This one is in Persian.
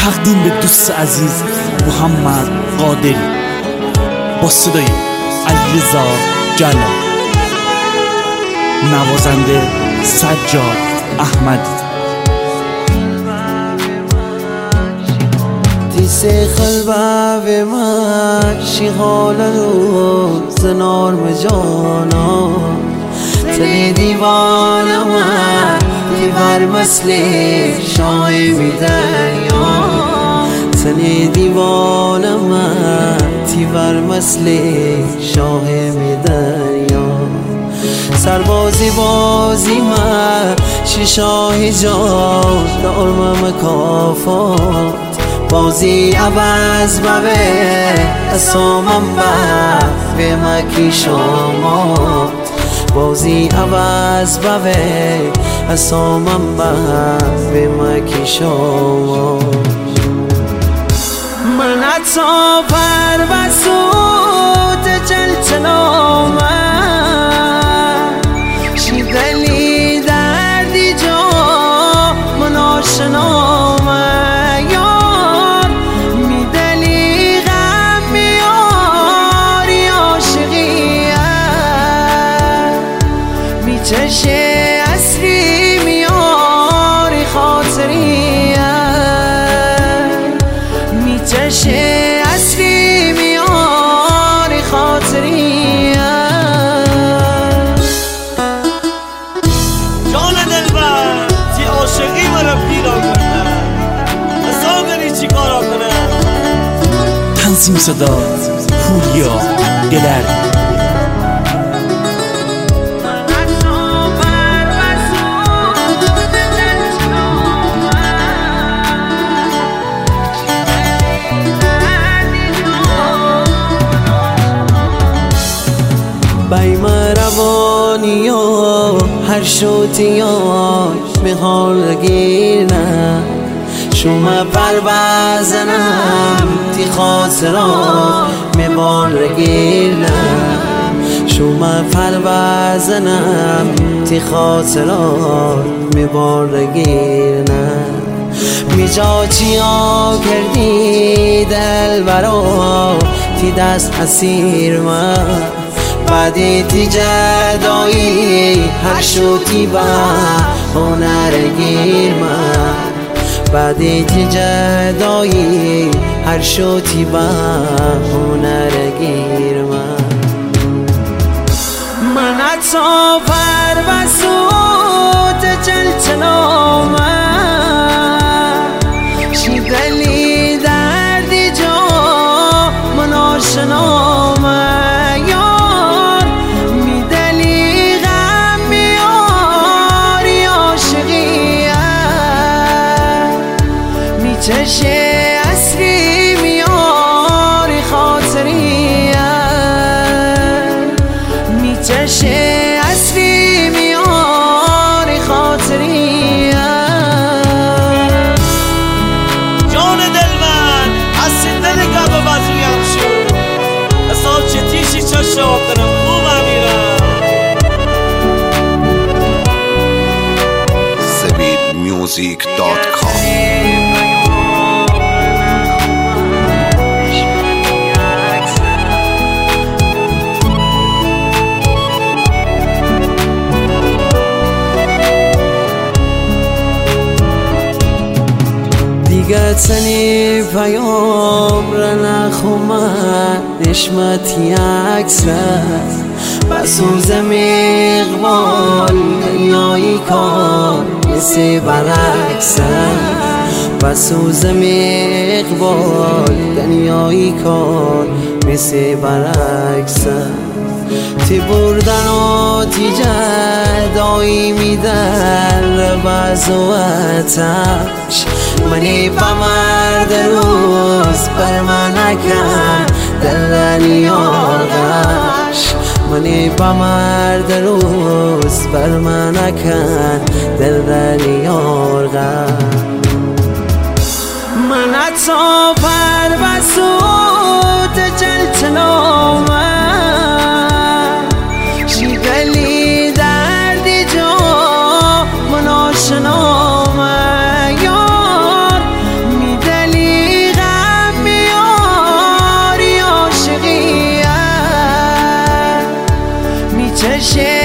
تقدیم به دوست عزیز محمد قادری با صدای علیرضا جلال، نوازنده سجاد احمدی. دیسه قلبه من شیغالو زنار مجانا تنی دیوانه من دیور مثل شاه میدنیا تنی دیوانه من دیور مثل شاه میدنیا سربازی بازی من شیشاه جان دارم مکافات بازی عوض بوه اسامم به مکی شما بازی عوض بوه اسامم به مکی شما من حتی پر بسود جلچنامه شیدلی دردی جا من آشنامه چشه اصری میاری خاطریه میچشه اصری میاری خاطریه جان دلبر تی عاشقی مرا پیرا کنه اصلا چی کارا کنه تنظیم صدا پوریا دلر. بیم روانی ها هر شوتی ها میخوان گیرنم شما پر بزنم تی خاطرات میبان گیرنم شما پر بزنم تی خاطرات میبان گیرنم میجا چیا کردی دل برا تی دست اسیر من بعدی تی جدایی هر شوتی با هنرگیر من بعدی تی جدایی هر شوتی با هنرگیر من حتی پر بسود جلچنامه شیدلی دردی جا من آشنامه چشه اصری میاری خاطریه میچشه اصری میاری خاطریه جان دل من حسی دل گب بزویم شد اصلا چه تیشی چه شاب کنم خوبم میرم SabeedMusic.com. دیگه تنی پیام را نخومد نشمتی اکسرت بسوزم اقبال دنیایی کار مثل برعکست بسوزم اقبال دنیایی کار مثل برعکست تی بردن و تی جدایی میدر بزوتش منی بمرد روز بر من نکن دلنی آغش منی بمرد روز بر من نکن دلنی آغش من حتی پر بسود جلچنامه شیدلی دردی جا من آشنامه یار میدلی چشم